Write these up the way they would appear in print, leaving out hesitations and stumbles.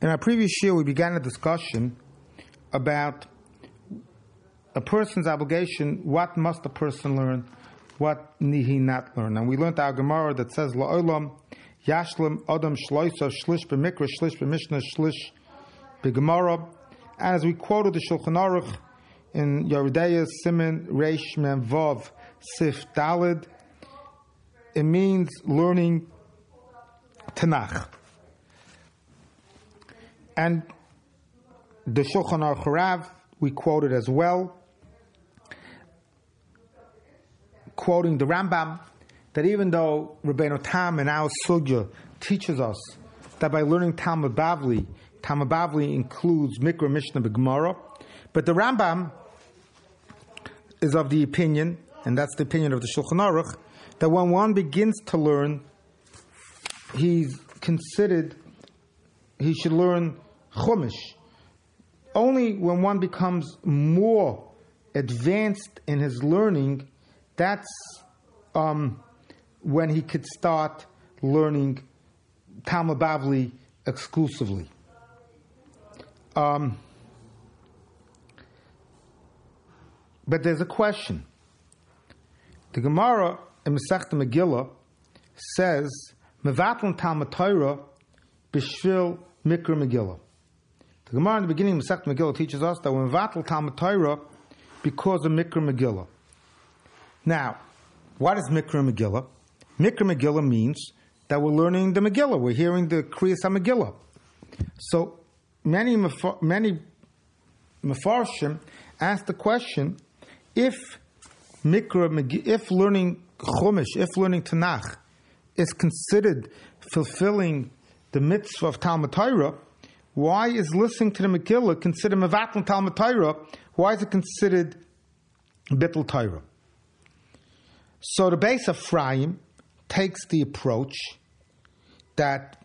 In our previous year, we began a discussion about a person's obligation. What must a person learn? What need he not learn? And we learned our Gemara that says, La'olam yashlim adam shloisa shlish b'mikra shlish b'mishnah shlish b'gemara. And as we quoted the Shulchan Aruch in Yeridea Siman Reish Mem Vav Sif Dalid, it means learning Tanakh. And the Shulchan Aruch Harav we quoted as well, quoting the Rambam, that even though Rabbeinu Tam in our Sugya teaches us that by learning Talmud Bavli includes Mikra, Mishnah, Gemara, but the Rambam is of the opinion, and that's the opinion of the Shulchan Aruch, that when one begins to learn, he should learn Chumash. Only when one becomes more advanced in his learning, that's when he could start learning Talmud Bavli exclusively. But there's a question. The Gemara in Masechta Megillah says, Mevatlan Talmud Torah b'shvil Mikra Megillah. The Gemara in the beginning of Masechta Megillah teaches us that we mevatl Talmud Torah because of Mikra Megillah. Now, what is Mikra Megillah? Mikra Megillah means that we're learning the Megillah. We're hearing the Kriyas HaMegillah. So many Mefarshim ask the question: if learning Chumash, if learning Tanakh is considered fulfilling the mitzvah of Talmud Torah, why is listening to the Megillah considered mevatl Talmud Torah? Why is it considered bittul Torah? So the Beis Ephraim takes the approach that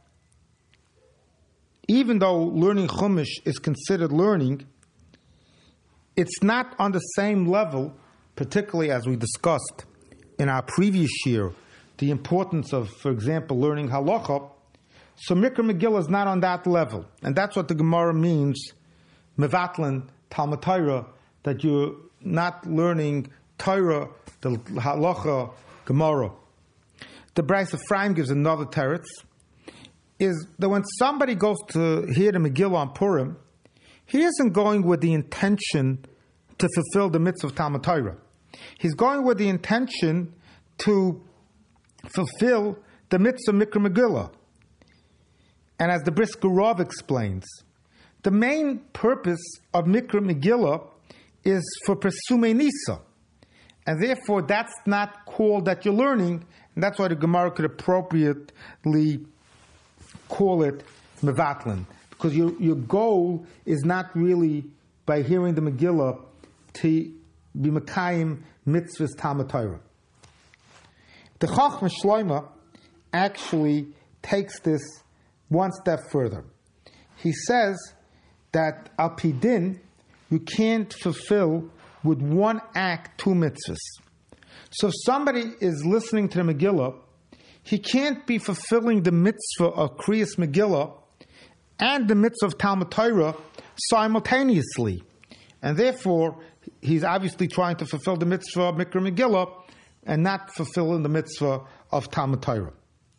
even though learning Chumash is considered learning, it's not on the same level, particularly as we discussed in our previous year, the importance of, for example, learning Halacha. So Mikra Megillah is not on that level. And that's what the Gemara means, mevatlan Talmud Torah, that you're not learning Torah, the Halacha, Gemara. The Beis Ephraim gives another teretz, is that when somebody goes to hear the Megillah on Purim, he isn't going with the intention to fulfill the mitzvah of Talmud Torah. He's going with the intention to fulfill the mitzvah of Mikra Megillah. And as the Brisker Rav explains, the main purpose of Mikra Megillah is for Pesumei Nisa. And therefore, that's not called that you're learning, and that's why the Gemara could appropriately call it Mevatlin. Because your goal is not really, by hearing the Megillah, to be Mekayim Mitzvahs Talmud Torah. The Chachma Shloima actually takes this one step further. He says that al pi din, you can't fulfill with one act two mitzvahs. So if somebody is listening to the Megillah, he can't be fulfilling the mitzvah of Kriyas Megillah and the mitzvah of Talmud Torah simultaneously. And therefore, he's obviously trying to fulfill the mitzvah of Mikra Megillah and not fulfilling the mitzvah of Talmud Torah.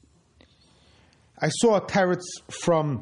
I saw a teretz from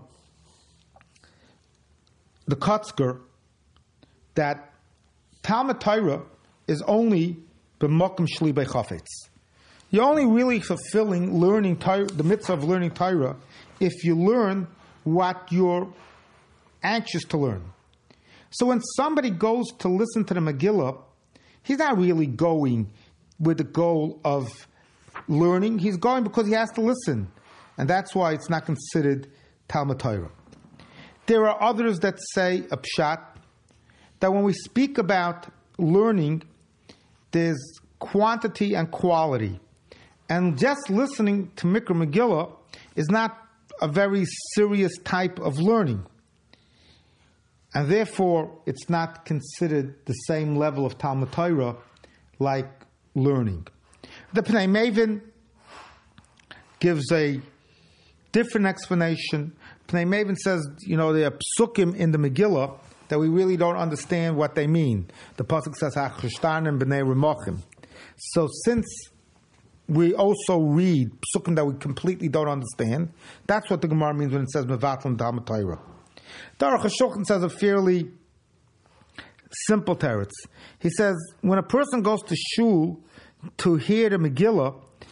the Kotzker that Talmud Torah is only b'makom shli b'chafetz. You're only really fulfilling learning Torah, the mitzvah of learning Torah, if you learn what you're anxious to learn. So when somebody goes to listen to the Megillah, he's not really going with the goal of learning. He's going because he has to listen. And that's why it's not considered Talmud Torah. There are others that say, a pshat, that when we speak about learning, there's quantity and quality. And just listening to Mikra Megillah is not a very serious type of learning. And therefore, it's not considered the same level of Talmud Torah like learning. The Pnei Maven gives a different explanation. Pnei Maven says, there are psukim in the Megillah that we really don't understand what they mean. The pasuk says, "Hachishtanim b'nei remochim." So since we also read psukim that we completely don't understand, that's what the Gemara means when it says mevatlim Talmud Torah. Aruch HaShulchan says a fairly simple teretz. He says when a person goes to shul to hear the Megillah,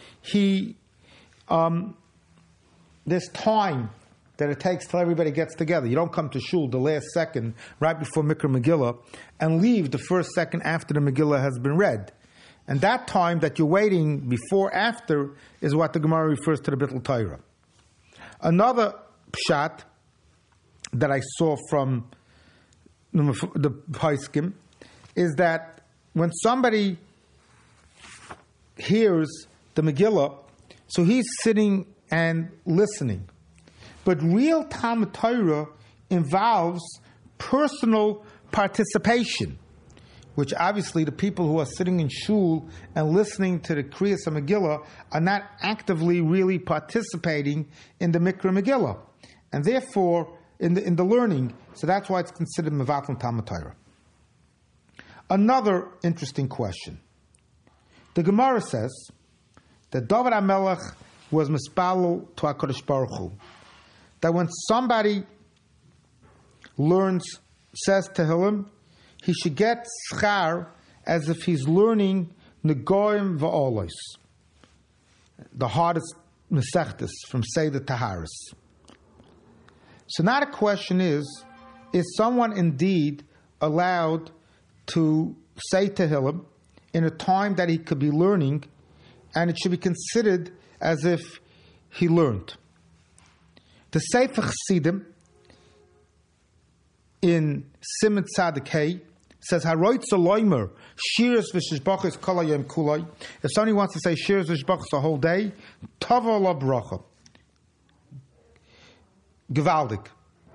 there's time that it takes till everybody gets together. You don't come to shul the last second right before Mikra Megillah and leave the first second after the Megillah has been read. And that time that you're waiting before, after, is what the Gemara refers to the Bittul Torah. Another pshat that I saw from the Paiskim is that when somebody hears the Megillah, so he's sitting and listening. But real Talmud Torah involves personal participation, which obviously the people who are sitting in shul and listening to the Kriyas Megillah are not actively really participating in the Mikra Megillah, and therefore in the learning. So that's why it's considered Mevatlim Talmud Torah. Another interesting question. The Gemara says that David HaMelech was mispalel to HaKadosh Baruch Hu, that when somebody says Tehillim, he should get schar as if he's learning Negoim Va'olos, the hardest Mesechtes from Seder Taharis. So now the question is someone indeed allowed to say Tehillim in a time that he could be learning, and it should be considered as if he learned? The Sefer Chassidim in Siman Tzadik Hey says, "Haroitz loimer shiras v'shishbachos kol hayom kulay." If somebody wants to say shiras v'shishbachos the whole day, tavo la bracha, gewaldig.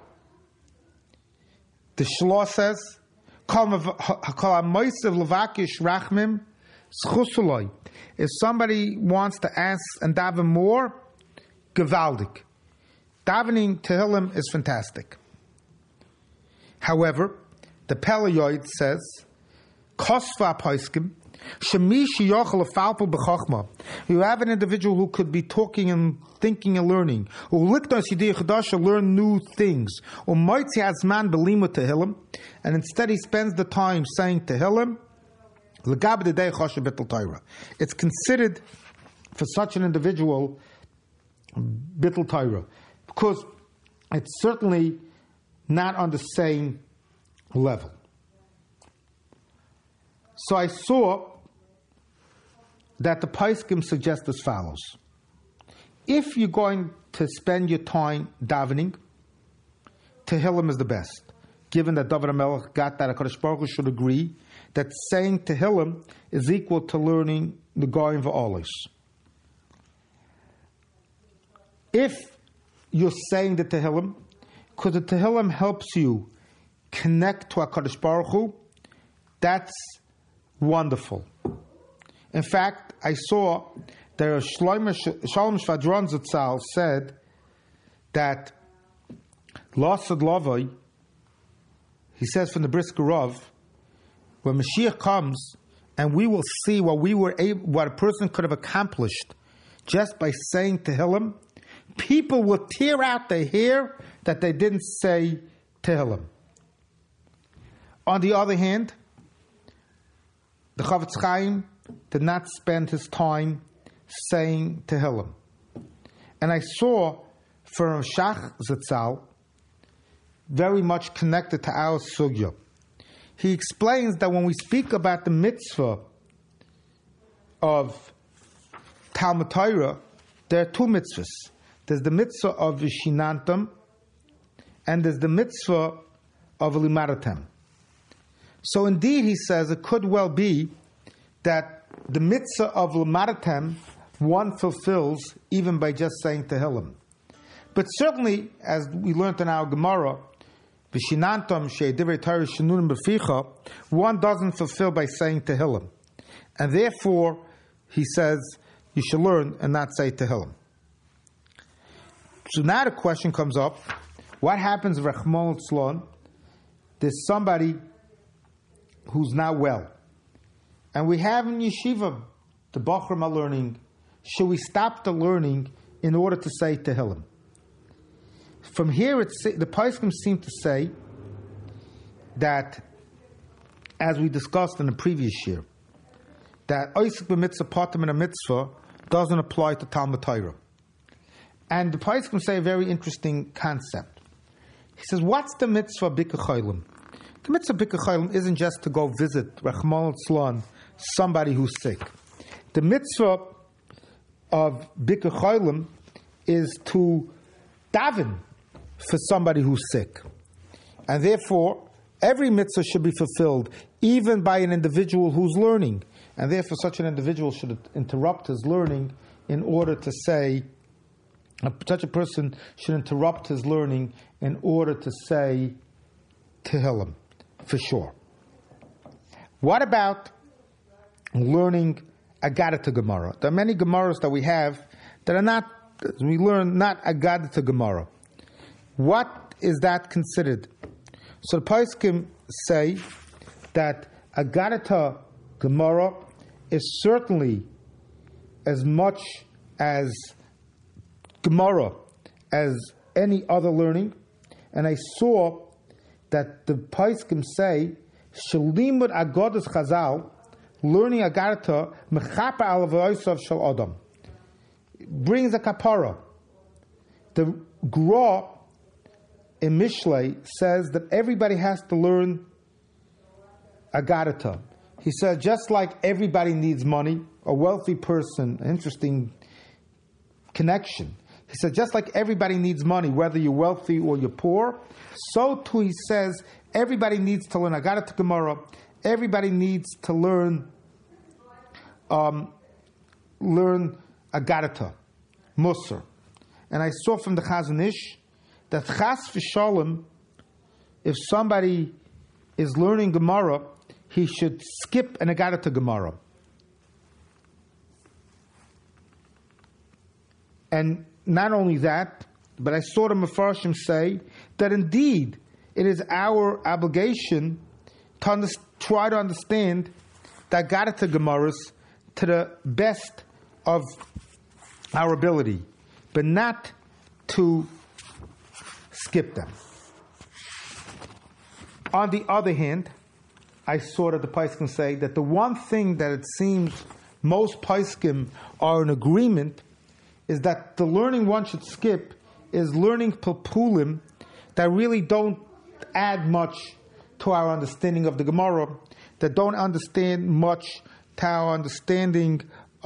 The Shloh says, "Kol hamoisev levakish rachmim schusulay." If somebody wants to ask and daven more, gewaldig. Davening Tehillim is fantastic. However, the Peleyoid says, Kosva Paiskim, Shemishi Yochel Falpel Bechachma. You have an individual who could be talking and thinking and learning, who liknos Yidei Chadasha, learn new things, or Moitzi Azman Belima Tehillim, and instead he spends the time saying Tehillim, L'gab Dedei Choshe Bittul Torah. It's considered for such an individual Bittul Torah, because it's certainly not on the same level. So I saw that the Paiskim suggest as follows. If you're going to spend your time davening, Tehillim is the best. Given that David HaMelech got that, HaKadosh Baruch Hu should agree that saying Tehillim is equal to learning the Goyim Va'olos. If you're saying the Tehillim, because the Tehillim helps you connect to HaKadosh Baruch Hu, that's wonderful. In fact, I saw that Shalom Shvadron Zatzal said that Lasad Lavoi, he says from the Brisker Rav, when Mashiach comes and we will see what a person could have accomplished just by saying Tehillim, people will tear out their hair that they didn't say Tehillim. On the other hand, the Chavetz Chaim did not spend his time saying Tehillim. And I saw from Shach Zatzal, very much connected to our sugya. He explains that when we speak about the mitzvah of Talmud Torah, there are two mitzvahs. There's the mitzvah of Vishinantam, and there's the mitzvah of Limaratem. So indeed, he says, it could well be that the mitzvah of Limaratem one fulfills even by just saying Tehillim. But certainly, as we learned in our Gemara, Vishinantam she'edivrei Torah shenunim b'ficha, one doesn't fulfill by saying Tehillim. And therefore, he says, you should learn and not say Tehillim. So now the question comes up, what happens if Rachmana litzlan, there's somebody who's not well, and we have in yeshiva, the Bachram are learning, should we stop the learning in order to say Tehillim? From here, the Poskim seem to say that, as we discussed in the previous year, that Oisik b'mitzvah patim in a mitzvah doesn't apply to Talmud Torah. And the Poskim say a very interesting concept. He says, what's the mitzvah Bikkur Cholim? The mitzvah Bikkur Cholim isn't just to go visit Rachmana litzlan, somebody who's sick. The mitzvah of Bikkur Cholim is to daven for somebody who's sick. And therefore, every mitzvah should be fulfilled, even by an individual who's learning. And therefore, such an individual should interrupt his learning in order to say, such a person should interrupt his learning in order to say Tehillim, for sure. What about learning Agadata Gemara? There are many Gemaras that we have that are not, we learn not Agadata Gemara. What is that considered? So the Poskim say that Agadata Gemara is certainly as much as Gemara as any other learning, and I saw that the Poskim say Shalimud Agadas Chazal, learning Agadata Mechapa al V'osav Shel Adam, brings a kapara. The Gra in Mishlei says that everybody has to learn Agadata. He said, just like everybody needs money, a wealthy person, an interesting connection. He said, just like everybody needs money, whether you're wealthy or you're poor, so too he says, everybody needs to learn Agadata Gemara. Everybody needs to learn Agadata, Musar. And I saw from the Chazon Ish that Chas v'Shalom, if somebody is learning Gemara, he should skip an Agadata Gemara. And not only that, but I saw the Mefarshim say that indeed it is our obligation to try to understand the Agadata Gemaras to the best of our ability, but not to skip them. On the other hand, I saw that the Poskim say that the one thing that it seems most Poskim are in agreement is that the learning one should skip is learning Pilpulim that really don't add much to our understanding of the Gemara, that don't understand much to our understanding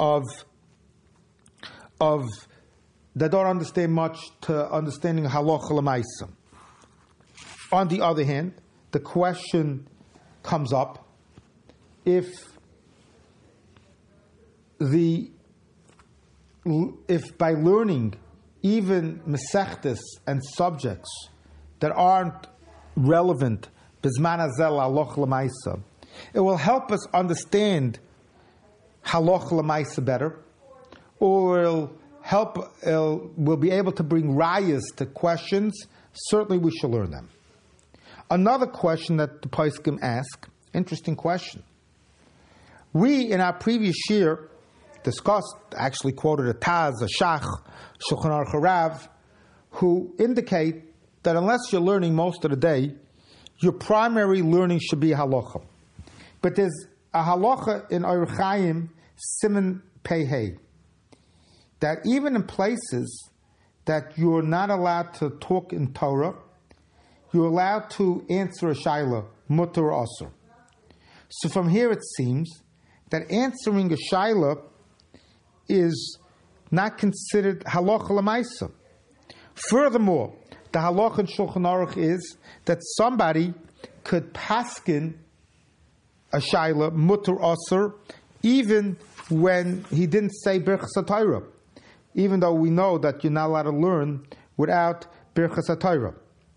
that don't understand much to understanding Halacha L'Maisa. On the other hand, the question comes up, if by learning even Mesechtes and subjects that aren't relevant, Bizman Hazel Halacha L'Maisa, it will help us understand Halacha L'Maisa better, or we'll be able to bring rayas to questions. Certainly we should learn them. Another question that the Poskim ask, interesting question. We, in our previous year, discussed, actually quoted a Taz, a Shach, Shulchan Aruch Harav, who indicate that unless you're learning most of the day, your primary learning should be halacha. But there's a halacha in Orach Chaim, Siman Pei Hey, that even in places that you're not allowed to talk in Torah, you're allowed to answer a shaila, mutar or asur. So from here it seems that answering a shaila is not considered halacha l'maisa. Furthermore, the halacha in Shulchan Aruch is that somebody could paskin a shaila, mutar asur, even when he didn't say Birchas HaTorah, even though we know that you're not allowed to learn without Birchas HaTorah.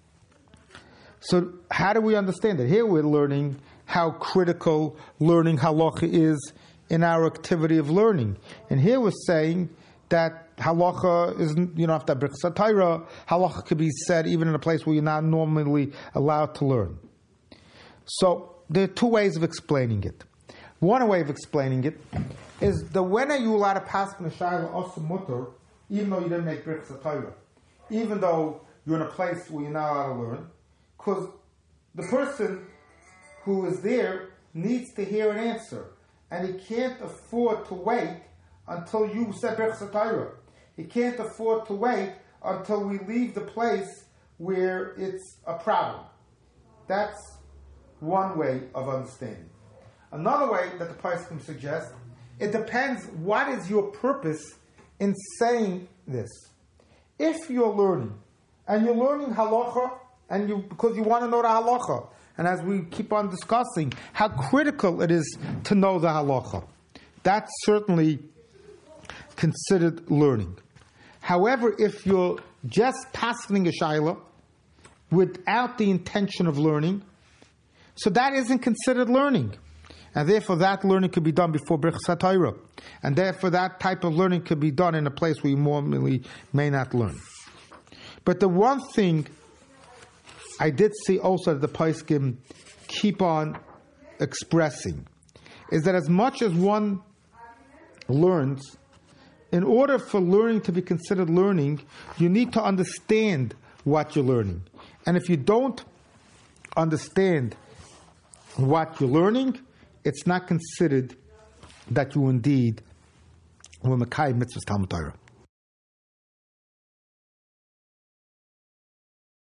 So how do we understand it? Here we're learning how critical learning halacha is in our activity of learning. And here we're saying that halacha isn't, you don't have to have Birchas HaTorah. Halacha could be said even in a place where you're not normally allowed to learn. So there are two ways of explaining it. One way of explaining it is that when are you allowed to pass from the Shaila Osu Mutter, even though you didn't make Birchas HaTorah, even though you're in a place where you're not allowed to learn, because the person who is there needs to hear an answer, and he can't afford to wait until you said Birchas HaTorah. He can't afford to wait until we leave the place where it's a problem. That's one way of understanding. Another way that the Poskim suggest, it depends what is your purpose in saying this. If you're learning, and you're learning halacha, and because you want to know the halacha, and as we keep on discussing, how critical it is to know the halacha, that's certainly considered learning. However, if you're just passing a shaila without the intention of learning, so that isn't considered learning. And therefore that learning could be done before Birchas HaTorah. And therefore that type of learning could be done in a place where you normally may not learn. But the one thing I did see also that the Poskim keep on expressing is that as much as one learns, in order for learning to be considered learning, you need to understand what you're learning. And if you don't understand what you're learning, it's not considered that you indeed were Mekayim Mitzvahs Talmud Torah.